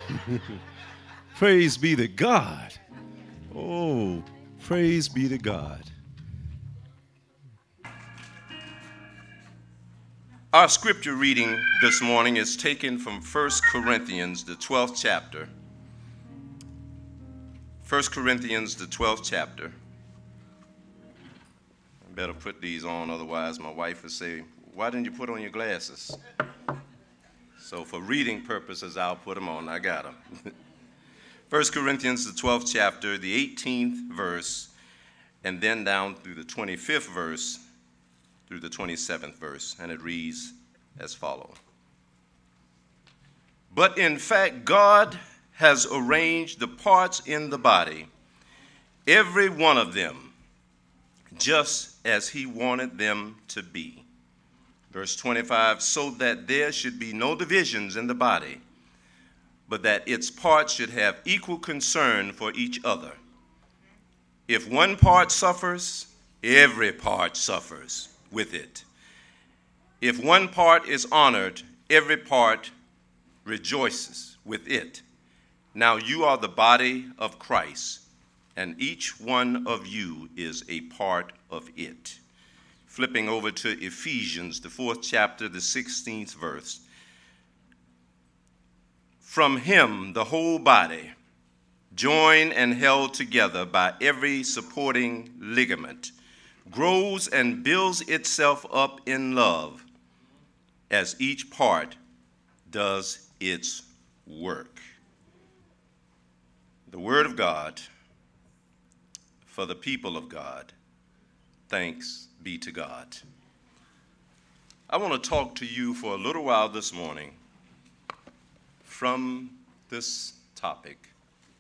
Praise be to God. Oh, praise be to God. Our scripture reading this morning is taken from 1 Corinthians, the 12th chapter. 1 Corinthians, the 12th chapter. I better put these on, otherwise my wife will say, why didn't you put on your glasses? So for reading purposes, I'll put them on. I got them. 1 Corinthians, the 12th chapter, the 18th verse, and then down through the 25th verse, through the 27th verse, and it reads as follows. But in fact, God has arranged the parts in the body, every one of them, just as he wanted them to be. Verse 25, so that there should be no divisions in the body, but that its parts should have equal concern for each other. If one part suffers, every part suffers with it. If one part is honored, every part rejoices with it. Now you are the body of Christ, and each one of you is a part of it. Flipping over to Ephesians, the 4th chapter, the 16th verse. From him, the whole body, joined and held together by every supporting ligament, grows and builds itself up in love as each part does its work. The word of God for the people of God. Thanks be to God. I want to talk to you for a little while this morning from this topic,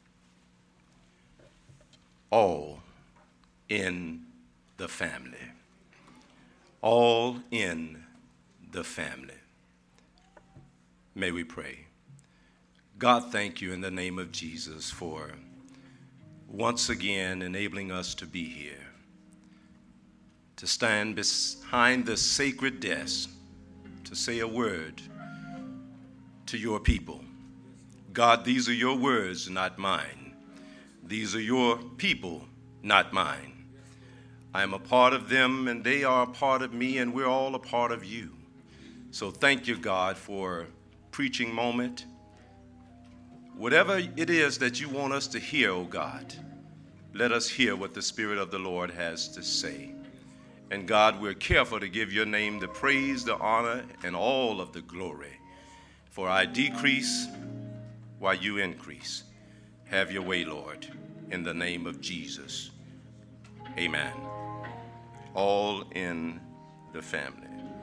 all in the family. All in the family. May we pray. God, thank you in the name of Jesus for once again enabling us to be here, to stand behind this sacred desk, to say a word to your people. God, these are your words, not mine. These are your people, not mine. I am a part of them, and they are a part of me, and we're all a part of you. So thank you, God, for preaching moment. Whatever it is that you want us to hear, oh God, let us hear what the Spirit of the Lord has to say. And God, we're careful to give your name the praise, the honor, and all of the glory. For I decrease while you increase. Have your way, Lord, in the name of Jesus. Amen. All in the family.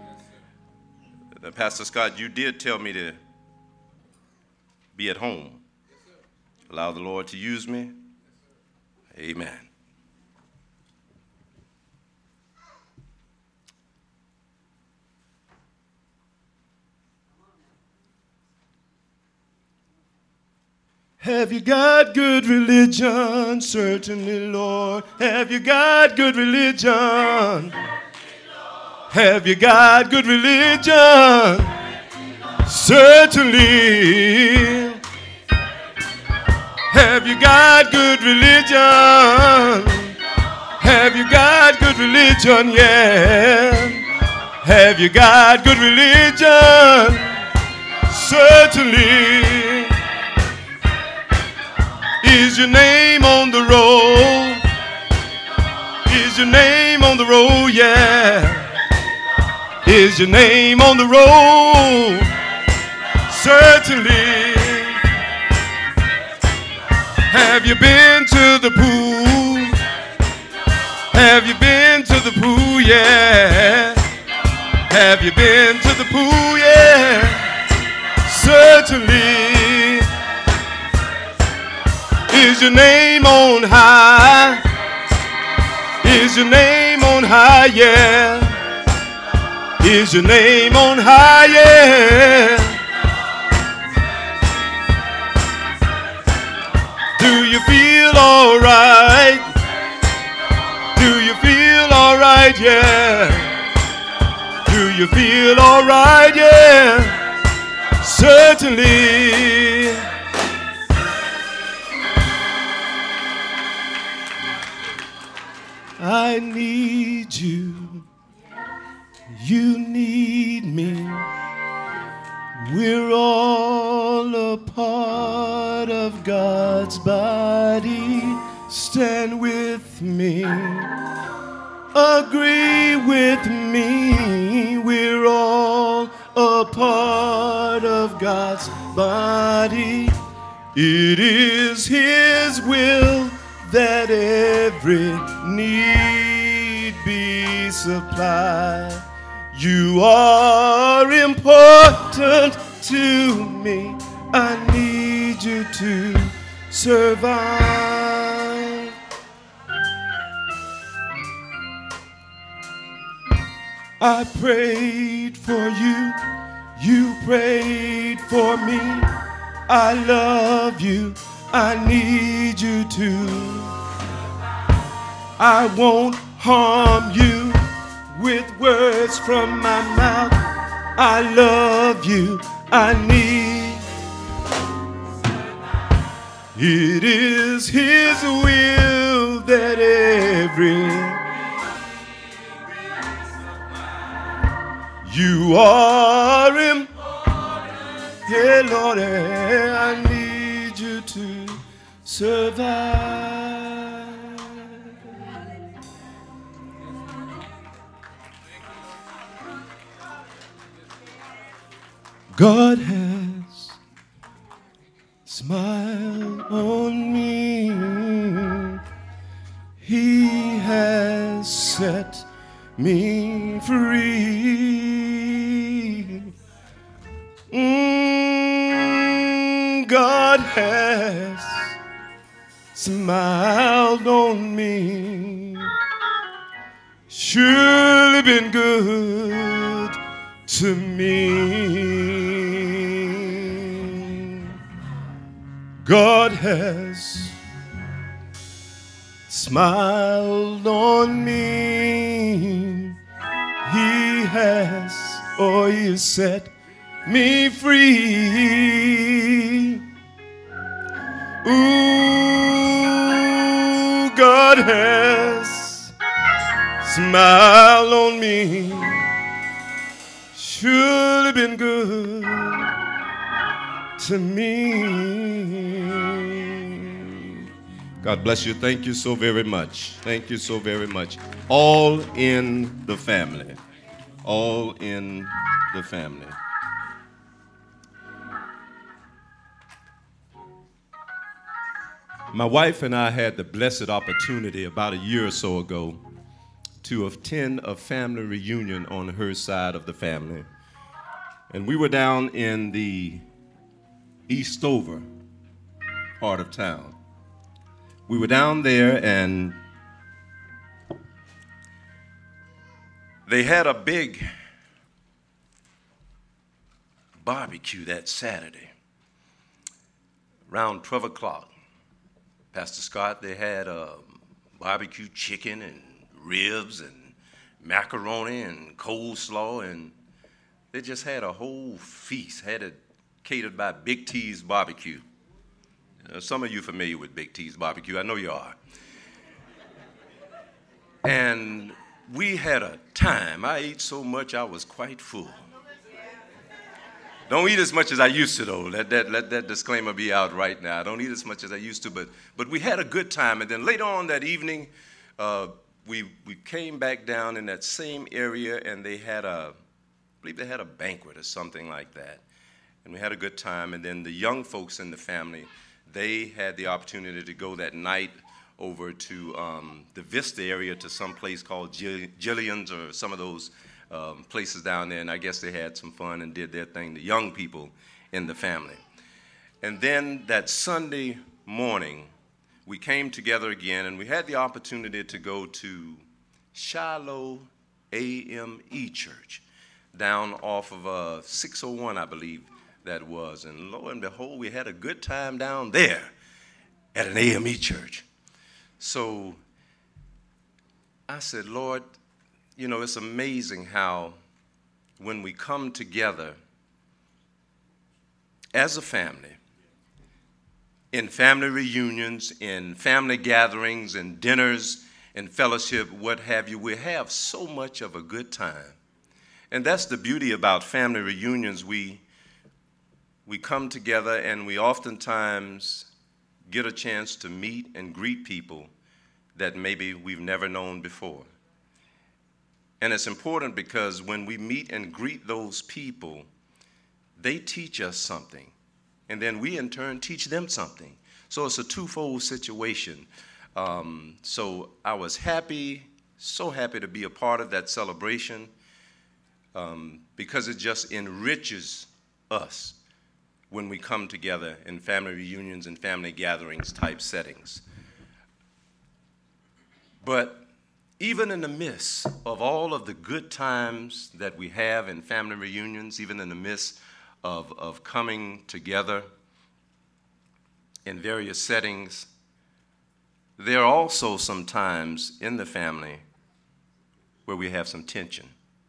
Pastor Scott, you did tell me to be at home. Allow the Lord to use me. Amen. Have you got good religion? Certainly, Lord. Have you got good religion? Have you got good religion? Certainly. Have you got good religion? Have you got good religion? Yeah. Have you got good religion? Certainly. Is your name on the roll? Is your name on the roll? Yeah. Is your name on the roll? Certainly. Have you been to the pool? Have you been to the pool? Yeah. Have you been to the pool? Yeah. Certainly. Is your name on high? Is your name on high? Yeah. Is your name on high? Yeah. Do you feel all right? Do you feel all right? Yeah. Do you feel all right? Yeah. Certainly. part of God's body. Stand with me, agree with me. We're all a part of God's body. It is His will that every need be supplied. You are important to me. I need you to survive. I prayed for you, you prayed for me. I love you, I need you to. I won't harm you with words from my mouth. I love you, I need. It is His will that every you are important. Yeah, Lord, I need you to survive. God has smiled on me. He has set me free. God has smiled on me. Surely been good to me. God has smiled on me. He has, oh, He set me free. Ooh, God has smiled on me. Surely been good to me. God bless you. Thank you so very much. Thank you so very much. All in the family. All in the family. My wife and I had the blessed opportunity about a year or so ago to attend a family reunion on her side of the family. And we were down in the Eastover part of town. We were down there and they had a big barbecue that Saturday around 12 o'clock. Pastor Scott, they had barbecue chicken and ribs and macaroni and coleslaw, and they just had a whole feast, had it catered by Big T's Barbecue. Some of you familiar with Big T's Barbecue, I know you are. And we had a time. I ate so much I was quite full. Don't eat as much as I used to, though. Let that disclaimer be out right now. I don't eat as much as I used to, but we had a good time. And then later on that evening, we came back down in that same area, and they had I believe they had a banquet or something like that. And we had a good time. And then the young folks in the family, they had the opportunity to go that night over to the Vista area to some place called Jillian's or some of those places down there, and I guess they had some fun and did their thing, the young people in the family. And then that Sunday morning, we came together again, and we had the opportunity to go to Shiloh AME Church down off of 601, I believe that was. And lo and behold, we had a good time down there at an AME church. So I said, Lord, you know, it's amazing how when we come together as a family, in family reunions, in family gatherings, and dinners, and fellowship, what have you, we have so much of a good time. And that's the beauty about family reunions. We we come together and we oftentimes get a chance to meet and greet people that maybe we've never known before. And it's important because when we meet and greet those people, they teach us something, and then we in turn teach them something. So it's a twofold situation. So I was so happy to be a part of that celebration because it just enriches us when we come together in family reunions and family gatherings type settings. But even in the midst of all of the good times that we have in family reunions, even in the midst of coming together in various settings, there are also some times in the family where we have some tension.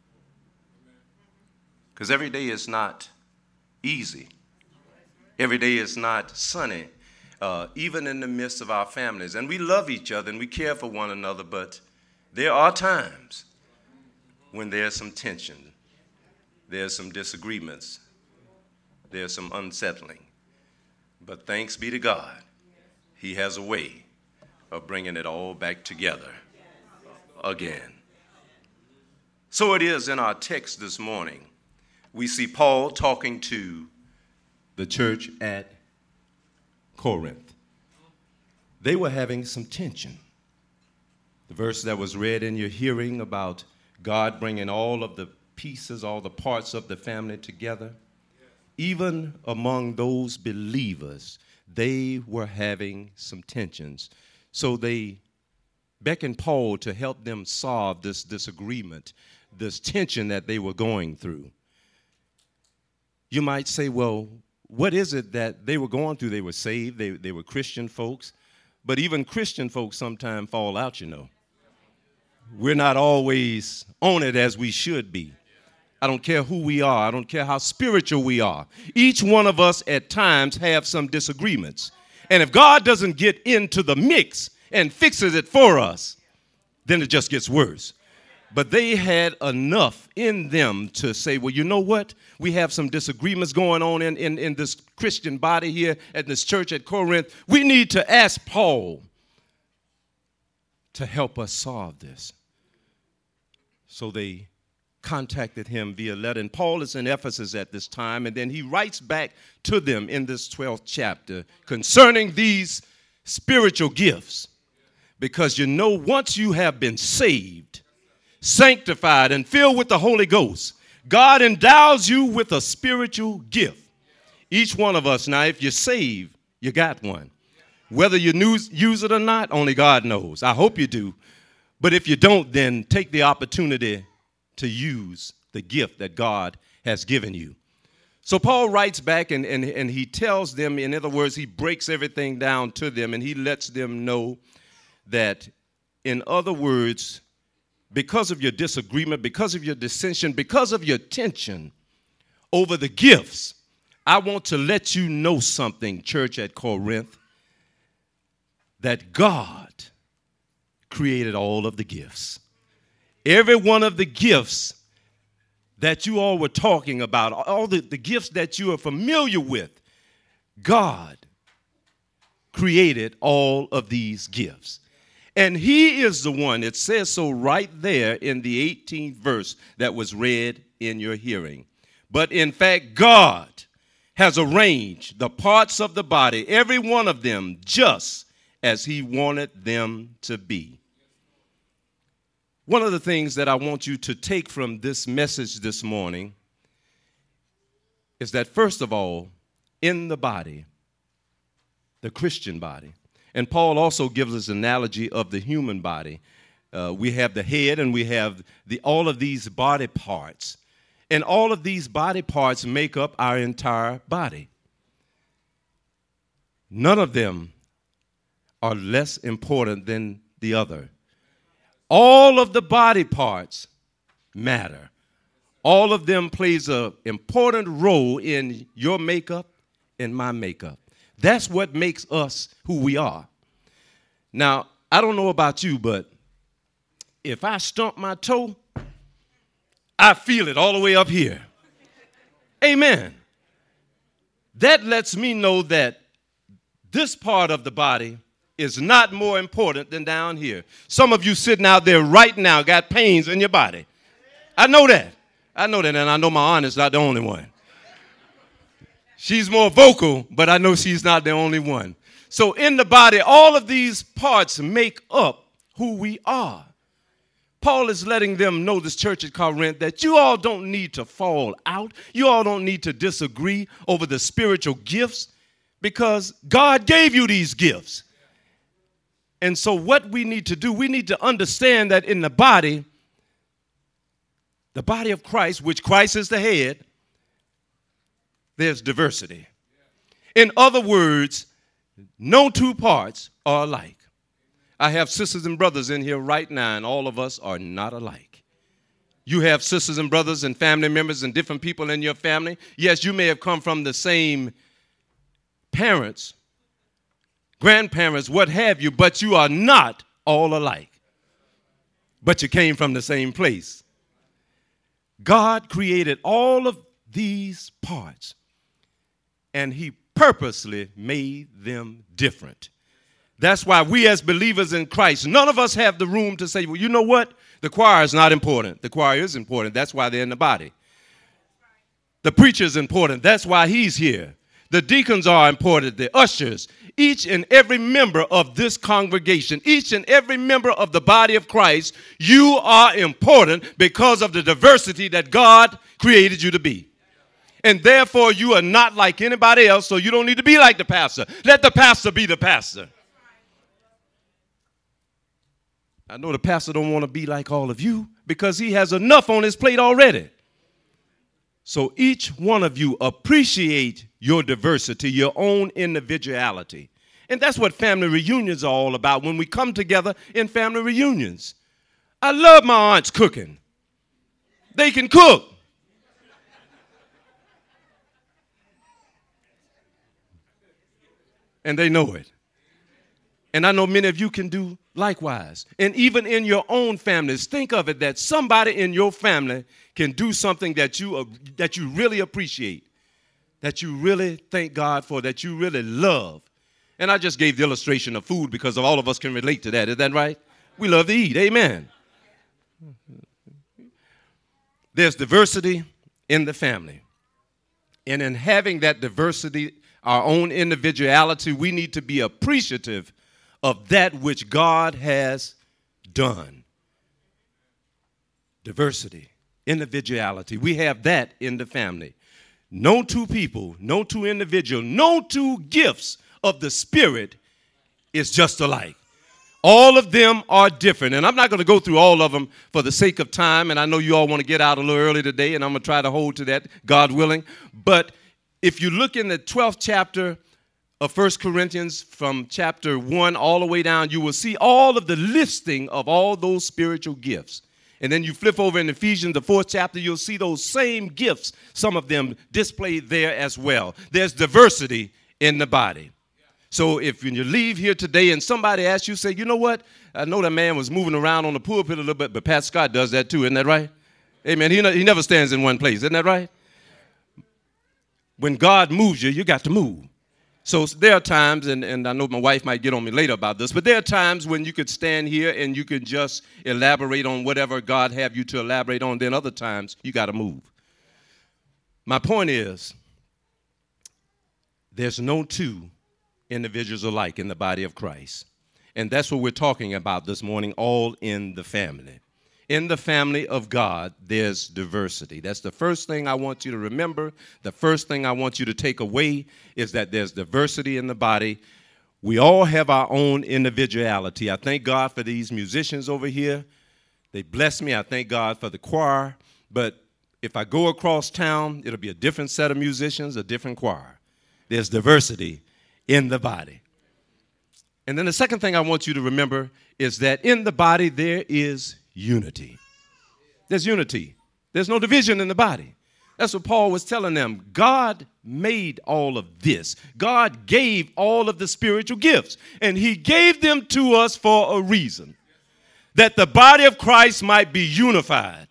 Because every day is not easy. Every day is not sunny, even in the midst of our families. And we love each other and we care for one another, but there are times when there's some tension, there's some disagreements, there's some unsettling. But thanks be to God, He has a way of bringing it all back together again. So it is in our text this morning. We see Paul talking to the church at Corinth. They were having some tension. The verse that was read in your hearing about God bringing all of the pieces, all the parts of the family together, even among those believers, they were having some tensions. So they beckoned Paul to help them solve this disagreement, this tension that they were going through. You might say, well, what is it that they were going through? They were saved, they were Christian folks, but even Christian folks sometimes fall out, you know. We're not always on it as we should be. I don't care who we are. I don't care how spiritual we are. Each one of us at times have some disagreements. And if God doesn't get into the mix and fixes it for us, then it just gets worse. But they had enough in them to say, well, you know what? We have some disagreements going on in this Christian body here at this church at Corinth. We need to ask Paul to help us solve this. So they contacted him via letter. And Paul is in Ephesus at this time, and then he writes back to them in this 12th chapter concerning these spiritual gifts. Because you know, once you have been saved, sanctified, and filled with the Holy Ghost, God endows you with a spiritual gift. Each one of us, now, if you're saved, you got one. Whether you use it or not, only God knows. I hope you do. But if you don't, then take the opportunity to use the gift that God has given you. So Paul writes back and he tells them, in other words, he breaks everything down to them and he lets them know that, in other words, because of your disagreement, because of your dissension, because of your tension over the gifts, I want to let you know something, church at Corinth, that God created all of the gifts. Every one of the gifts that you all were talking about, all the gifts that you are familiar with, God created all of these gifts. And He is the one, it says so right there in the 18th verse that was read in your hearing. But in fact, God has arranged the parts of the body, every one of them, just as He wanted them to be. One of the things that I want you to take from this message this morning is that, first of all, in the body, the Christian body, and Paul also gives us an analogy of the human body. We have the head and we have all of these body parts. And all of these body parts make up our entire body. None of them are less important than the other. All of the body parts matter. All of them plays an important role in your makeup and my makeup. That's what makes us who we are. Now, I don't know about you, but if I stump my toe, I feel it all the way up here. Amen. that lets me know that this part of the body is not more important than down here. Some of you sitting out there right now got pains in your body. I know that. And I know my aunt is not the only one. She's more vocal, but I know she's not the only one. So in the body, all of these parts make up who we are. Paul is letting them know, this church at Corinth, that you all don't need to fall out. You all don't need to disagree over the spiritual gifts because God gave you these gifts. And so what we need to do, we need to understand that in the body of Christ, which Christ is the head, there's diversity. In other words, no two parts are alike. I have sisters and brothers in here right now, and all of us are not alike. You have sisters and brothers and family members and different people in your family. Yes, you may have come from the same parents, grandparents, what have you, but you are not all alike. But you came from the same place. God created all of these parts, and he purposely made them different. That's why we as believers in Christ, none of us have the room to say, well, you know what? The choir is not important. The choir is important. That's why they're in the body. The preacher is important. That's why he's here. The deacons are important. The ushers. Each and every member of this congregation, each and every member of the body of Christ, you are important because of the diversity that God created you to be. And therefore, you are not like anybody else, so you don't need to be like the pastor. Let the pastor be the pastor. I know the pastor don't want to be like all of you because he has enough on his plate already. So each one of you appreciate your diversity, your own individuality. And that's what family reunions are all about when we come together in family reunions. I love my aunts cooking. They can cook. And they know it. And I know many of you can do likewise. And even in your own families, think of it that somebody in your family can do something that you really appreciate, that you really thank God for, that you really love. And I just gave the illustration of food because all of us can relate to that. Is that right? We love to eat. Amen. There's diversity in the family. And in having that diversity, our own individuality, we need to be appreciative of that which God has done. Diversity, individuality. We have that in the family. No two people, no two individuals, no two gifts of the Spirit is just alike. All of them are different. And I'm not going to go through all of them for the sake of time. And I know you all want to get out a little early today, and I'm going to try to hold to that, God willing. But if you look in the 12th chapter of 1 Corinthians, from chapter 1 all the way down, you will see all of the listing of all those spiritual gifts. And then you flip over in Ephesians, the 4th chapter, you'll see those same gifts, some of them displayed there as well. There's diversity in the body. So if you leave here today and somebody asks you, say, you know what? I know that man was moving around on the pulpit a little bit, but Pat Scott does that too. Isn't that right? Amen. He never stands in one place. Isn't that right? When God moves you, you got to move. So there are times, and I know my wife might get on me later about this, but there are times when you could stand here and you could just elaborate on whatever God have you to elaborate on. Then other times, you got to move. My point is, there's no two individuals alike in the body of Christ. And that's what we're talking about this morning, all in the family. In the family of God, there's diversity. That's the first thing I want you to remember. The first thing I want you to take away is that there's diversity in the body. We all have our own individuality. I thank God for these musicians over here. They bless me. I thank God for the choir. But if I go across town, it'll be a different set of musicians, a different choir. There's diversity in the body. And then the second thing I want you to remember is that in the body there is unity. There's unity. There's no division in the body. That's what Paul was telling them. God made all of this. God gave all of the spiritual gifts, and he gave them to us for a reason, that the body of Christ might be unified.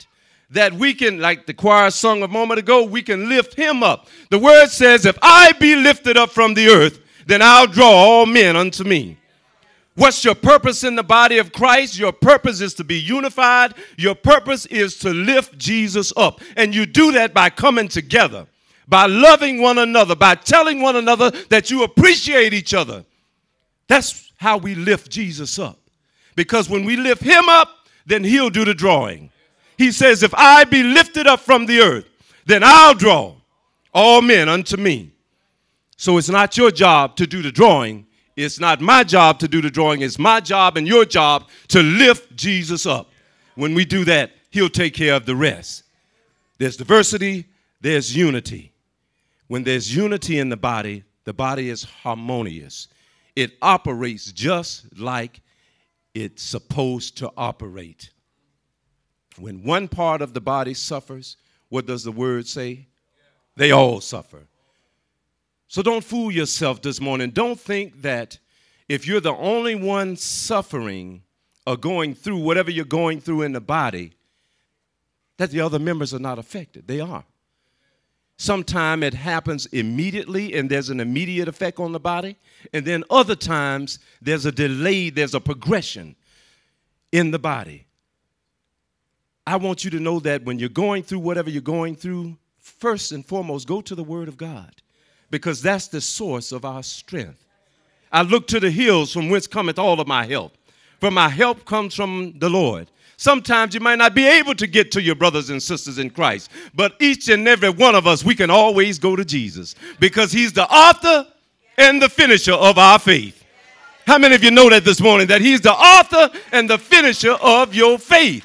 that we can, like the choir sung a moment ago, we can lift him up. The word says, if I be lifted up from the earth, then I'll draw all men unto me. What's your purpose in the body of Christ? Your purpose is to be unified. Your purpose is to lift Jesus up. And you do that by coming together, by loving one another, by telling one another that you appreciate each other. That's how we lift Jesus up. Because when we lift him up, then he'll do the drawing. He says, if I be lifted up from the earth, then I'll draw all men unto me. So it's not your job to do the drawing. It's not my job to do the drawing. It's my job and your job to lift Jesus up. When we do that, he'll take care of the rest. There's diversity, there's unity. When there's unity in the body is harmonious. It operates just like it's supposed to operate. When one part of the body suffers, what does the word say? They all suffer. So don't fool yourself this morning. Don't think that if you're the only one suffering or going through whatever you're going through in the body, that the other members are not affected. They are. Sometimes it happens immediately and there's an immediate effect on the body. And then other times there's a delay, there's a progression in the body. I want you to know that when you're going through whatever you're going through, first and foremost, go to the Word of God, because that's the source of our strength. I look to the hills from whence cometh all of my help. For my help comes from the Lord. Sometimes you might not be able to get to your brothers and sisters in Christ, but each and every one of us, we can always go to Jesus, because he's the author and the finisher of our faith. How many of you know that this morning, that he's the author and the finisher of your faith?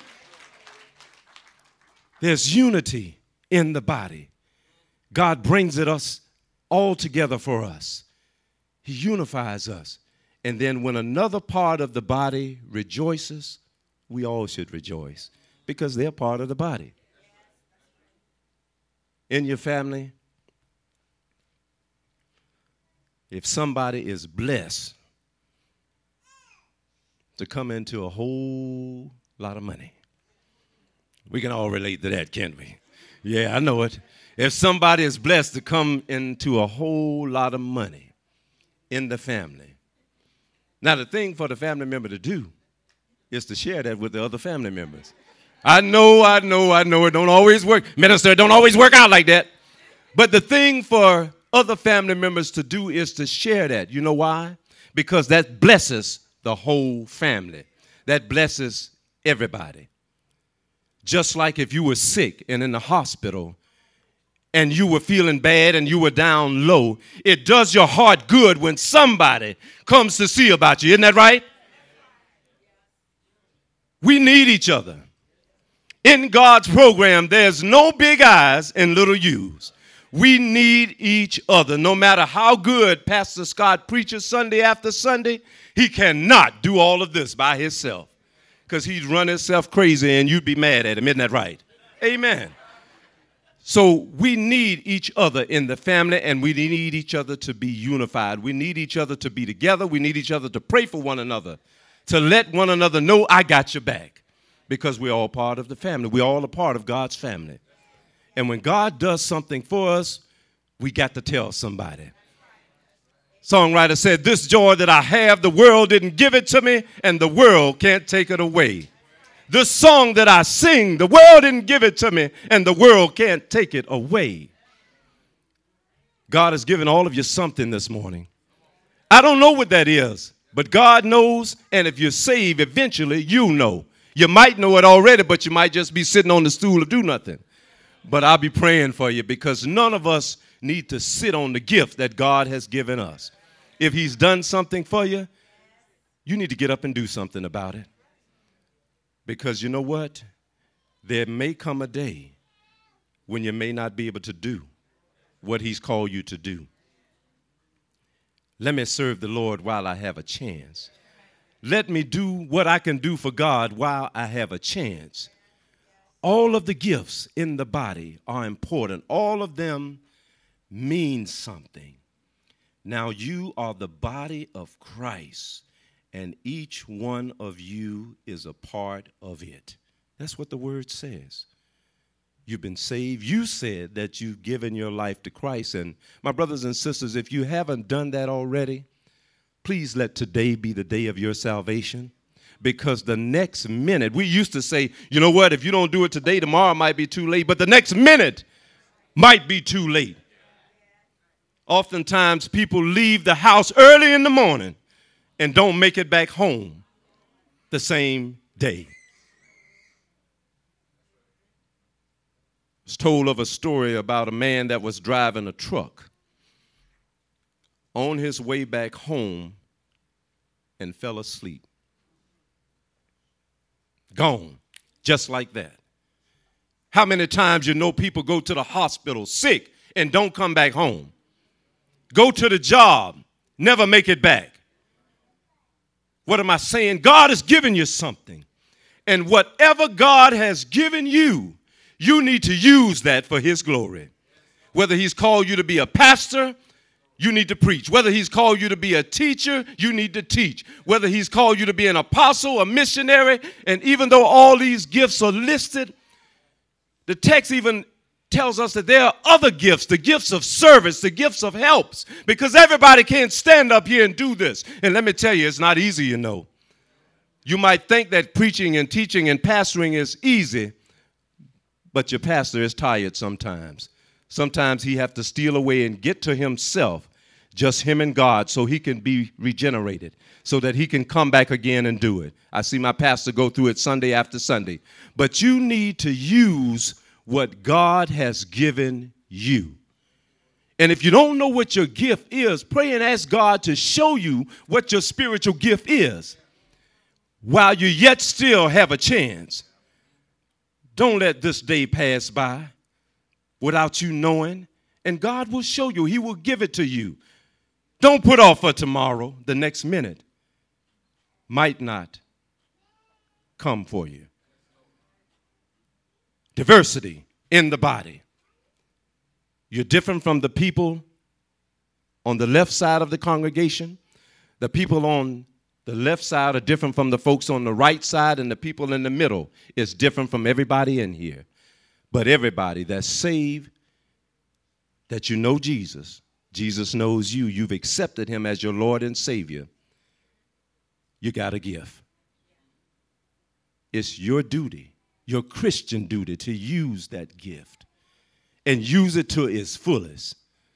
There's unity in the body. God brings us all together for us. He unifies us. And then when another part of the body rejoices, we all should rejoice, because they're part of the body. In your family, if somebody is blessed to come into a whole lot of money, we can all relate to that, can't we? Yeah, I know it. If somebody is blessed to come into a whole lot of money in the family, now the thing for the family member to do is to share that with the other family members. I know it don't always work. Minister, it don't always work out like that. But the thing for other family members to do is to share that. You know why? Because that blesses the whole family. That blesses everybody. Just like if you were sick and in the hospital and you were feeling bad and you were down low, it does your heart good when somebody comes to see about you. Isn't that right? We need each other. In God's program, there's no big I's and little U's. We need each other. No matter how good Pastor Scott preaches Sunday after Sunday, he cannot do all of this by himself, because he'd run himself crazy and you'd be mad at him. Isn't that right? Amen. So we need each other in the family, and we need each other to be unified. We need each other to be together. We need each other to pray for one another, to let one another know, I got your back, because we're all part of the family. We're all a part of God's family. And when God does something for us, we got to tell somebody. Songwriter said, this joy that I have, the world didn't give it to me, and the world can't take it away. This song that I sing, the world didn't give it to me, and the world can't take it away. God has given all of you something this morning. I don't know what that is, but God knows, and if you're saved, eventually you'll know. You might know it already, but you might just be sitting on the stool or do nothing. But I'll be praying for you, because none of us need to sit on the gift that God has given us. If he's done something for you, you need to get up and do something about it. Because you know what? There may come a day when you may not be able to do what he's called you to do. Let me serve the Lord while I have a chance. Let me do what I can do for God while I have a chance. All of the gifts in the body are important. All of them mean something. Now you are the body of Christ, and each one of you is a part of it. That's what the word says. You've been saved. You said that you've given your life to Christ. And my brothers and sisters, if you haven't done that already, please let today be the day of your salvation. Because the next minute, we used to say, you know what, if you don't do it today, tomorrow might be too late. But the next minute might be too late. Oftentimes, people leave the house early in the morning and don't make it back home the same day. I was told of a story about a man that was driving a truck on his way back home and fell asleep. Gone, just like that. How many times you know people go to the hospital sick and don't come back home? Go to the job, never make it back. What am I saying? God has given you something. And whatever God has given you, you need to use that for his glory. Whether he's called you to be a pastor, you need to preach. Whether he's called you to be a teacher, you need to teach. Whether he's called you to be an apostle, a missionary, and even though all these gifts are listed, the text even tells us that there are other gifts, the gifts of service, the gifts of helps, because everybody can't stand up here and do this. And let me tell you, it's not easy, you know. You might think that preaching and teaching and pastoring is easy, but your pastor is tired sometimes. Sometimes he have to steal away and get to himself, just him and God, so he can be regenerated, so that he can come back again and do it. I see my pastor go through it Sunday after Sunday. But you need to use what God has given you. And if you don't know what your gift is, pray and ask God to show you what your spiritual gift is while you yet still have a chance. Don't let this day pass by without you knowing, and God will show you. He will give it to you. Don't put off for tomorrow. The next minute might not come for you. Diversity in the body. You're different from the people on the left side of the congregation. The people on the left side are different from the folks on the right side, and the people in the middle is different from everybody in here. But everybody that's saved, that you know Jesus, Jesus knows you, you've accepted him as your Lord and Savior, you got a gift. It's your duty, your Christian duty, to use that gift and use it to its fullest.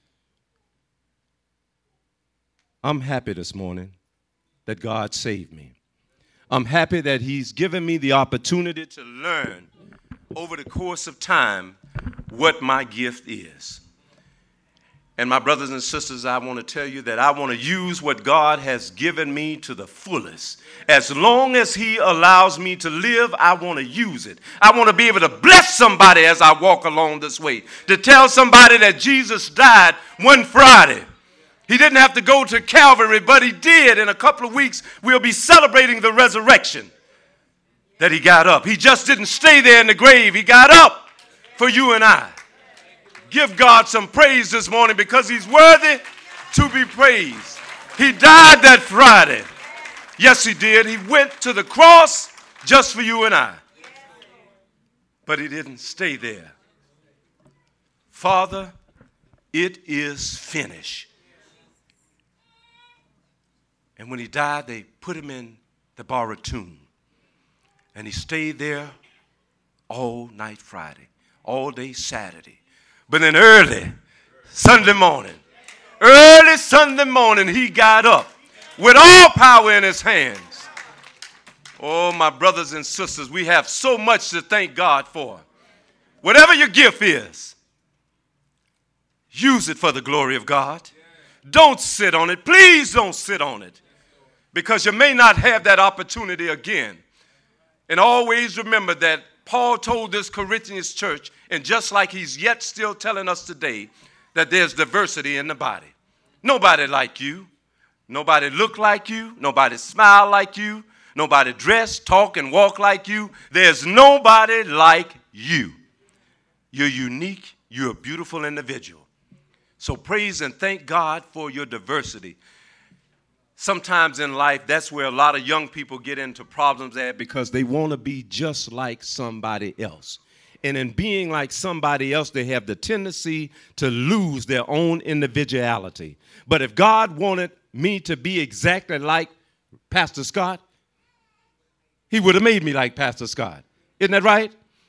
I'm happy this morning that God saved me. I'm happy that he's given me the opportunity to learn over the course of time what my gift is. And my brothers and sisters, I want to tell you that I want to use what God has given me to the fullest. As long as he allows me to live, I want to use it. I want to be able to bless somebody as I walk along this way. To tell somebody that Jesus died one Friday. He didn't have to go to Calvary, but he did. In a couple of weeks, we'll be celebrating the resurrection that he got up. He just didn't stay there in the grave. He got up for you and I. Give God some praise this morning because he's worthy to be praised. He died that Friday. Yes, he did. He went to the cross just for you and I. But he didn't stay there. Father, it is finished. And when he died, they put him in the borrowed tomb. And he stayed there all night Friday, all day Saturday. But then early Sunday morning, he got up with all power in his hands. Oh, my brothers and sisters, we have so much to thank God for. Whatever your gift is, use it for the glory of God. Don't sit on it. Please don't sit on it, because you may not have that opportunity again. And always remember that Paul told this Corinthians church, and just like he's yet still telling us today, that there's diversity in the body. Nobody like you. Nobody look like you. Nobody smile like you. Nobody dress, talk, and walk like you. There's nobody like you. You're unique. You're a beautiful individual. So praise and thank God for your diversity. Sometimes in life, that's where a lot of young people get into problems at, because they want to be just like somebody else. And in being like somebody else, they have the tendency to lose their own individuality. But if God wanted me to be exactly like Pastor Scott, he would have made me like Pastor Scott. Isn't that right?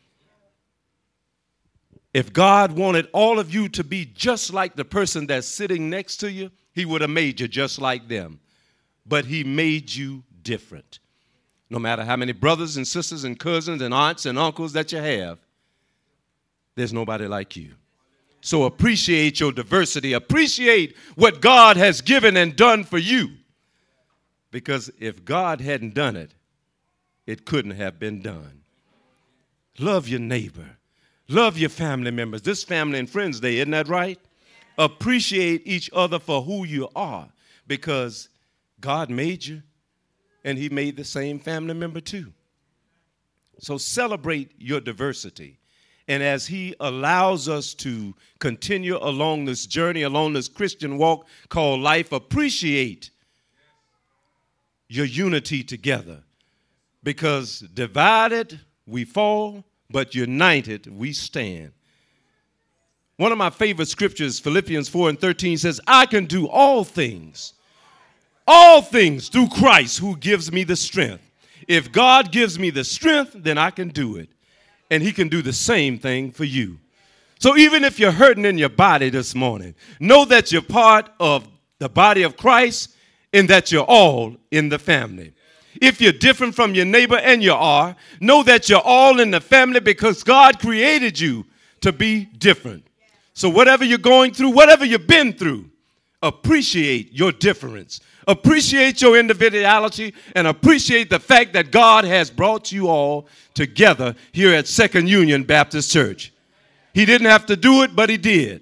If God wanted all of you to be just like the person that's sitting next to you, he would have made you just like them. But he made you different. No matter how many brothers and sisters and cousins and aunts and uncles that you have, there's nobody like you. So appreciate your diversity. Appreciate what God has given and done for you. Because if God hadn't done it, it couldn't have been done. Love your neighbor. Love your family members. This Family and Friends Day, isn't that right? Appreciate each other for who you are, because God made you, and he made the same family member too. So celebrate your diversity. And as he allows us to continue along this journey, along this Christian walk called life, appreciate your unity together. Because divided we fall, but united we stand. One of my favorite scriptures, Philippians 4:13, says, I can do all things through Christ who gives me the strength. If God gives me the strength, then I can do it. And he can do the same thing for you. So even if you're hurting in your body this morning, know that you're part of the body of Christ and that you're all in the family. If you're different from your neighbor, and you are, know that you're all in the family because God created you to be different. So whatever you're going through, whatever you've been through, appreciate your difference. Appreciate your individuality and appreciate the fact that God has brought you all together here at Second Union Baptist Church. He didn't have to do it, but he did.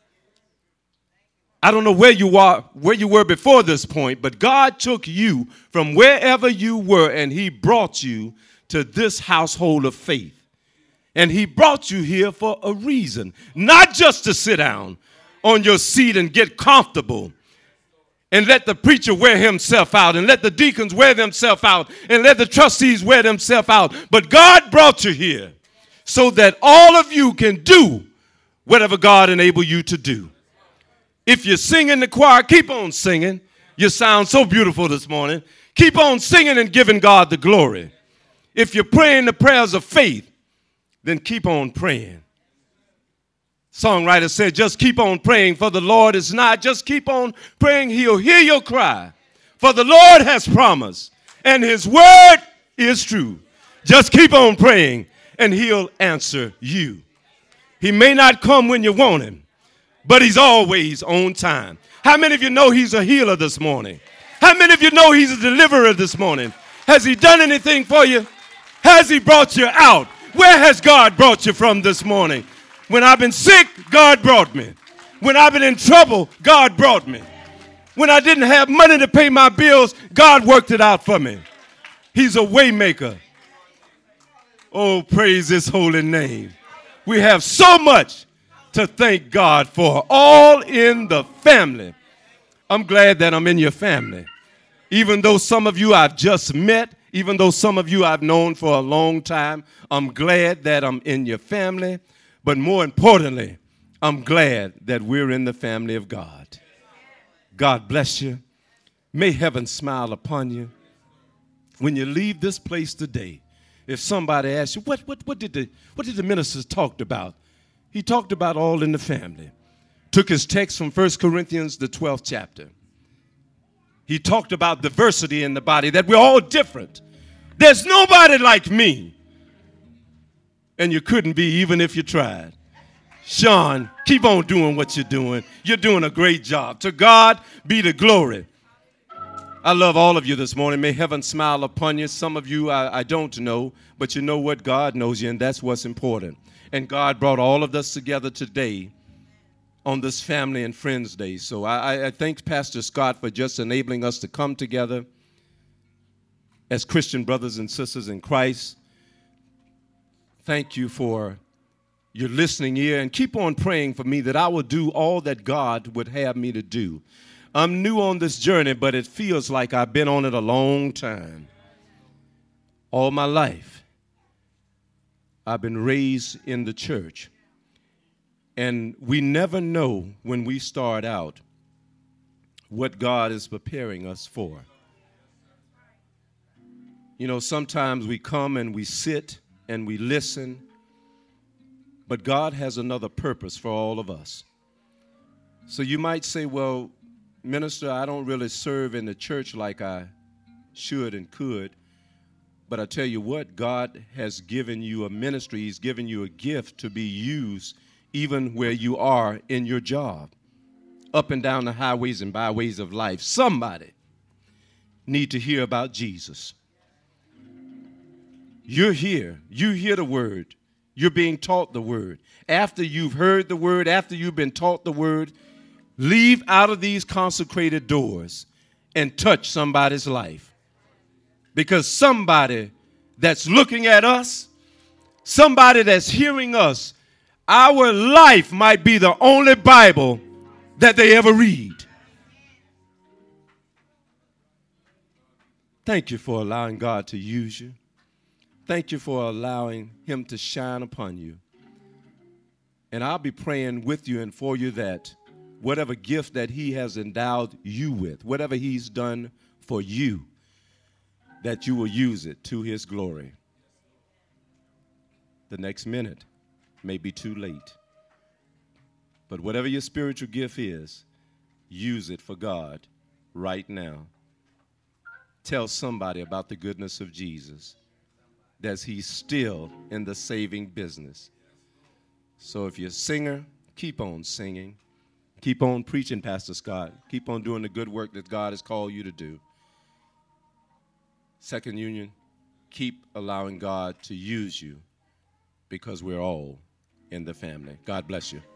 I don't know where you were before this point, but God took you from wherever you were and he brought you to this household of faith. And he brought you here for a reason, not just to sit down on your seat and get comfortable and let the preacher wear himself out and let the deacons wear themselves out and let the trustees wear themselves out. But God brought you here so that all of you can do whatever God enabled you to do. If you sing in the choir, keep on singing. You sound so beautiful this morning. Keep on singing and giving God the glory. If you're praying the prayers of faith, then keep on praying. Songwriter said, just keep on praying, for the Lord is nigh. Just keep on praying. He'll hear your cry. For the Lord has promised, and his word is true. Just keep on praying, and he'll answer you. He may not come when you want him, but he's always on time. How many of you know he's a healer this morning? How many of you know he's a deliverer this morning? Has he done anything for you? Has he brought you out? Where has God brought you from this morning? When I've been sick, God brought me. When I've been in trouble, God brought me. When I didn't have money to pay my bills, God worked it out for me. He's a way maker. Oh, praise his holy name. We have so much to thank God for, all in the family. I'm glad that I'm in your family. Even though some of you I've just met, even though some of you I've known for a long time, I'm glad that I'm in your family. But more importantly, I'm glad that we're in the family of God. God bless you. May heaven smile upon you. When you leave this place today, if somebody asks you, what did the ministers talked about? He talked about all in the family. Took his text from 1 Corinthians, the 12th chapter. He talked about diversity in the body, that we're all different. There's nobody like me. And you couldn't be even if you tried. Sean, keep on doing what you're doing. You're doing a great job. To God be the glory. I love all of you this morning. May heaven smile upon you. Some of you I don't know, but you know what? God knows you, and that's what's important. And God brought all of us together today on this Family and Friends Day. So I thank Pastor Scott for just enabling us to come together as Christian brothers and sisters in Christ. Thank you for your listening ear, and keep on praying for me that I will do all that God would have me to do. I'm new on this journey, but it feels like I've been on it a long time, all my life. I've been raised in the church. And we never know when we start out what God is preparing us for. You know, sometimes we come and we sit and we listen, but God has another purpose for all of us. So you might say, well, minister, I don't really serve in the church like I should and could. But I tell you what, God has given you a ministry. He's given you a gift to be used even where you are in your job, up and down the highways and byways of life. Somebody need to hear about Jesus. You're here. You hear the word. You're being taught the word. After you've heard the word, after you've been taught the word, leave out of these consecrated doors and touch somebody's life. Because somebody that's looking at us, somebody that's hearing us, our life might be the only Bible that they ever read. Thank you for allowing God to use you. Thank you for allowing him to shine upon you. And I'll be praying with you and for you that whatever gift that he has endowed you with, whatever he's done for you, that you will use it to his glory. The next minute may be too late. But whatever your spiritual gift is, use it for God right now. Tell somebody about the goodness of Jesus, that he's still in the saving business. So if you're a singer, keep on singing. Keep on preaching, Pastor Scott. Keep on doing the good work that God has called you to do. Second Union, keep allowing God to use you because we're all in the family. God bless you.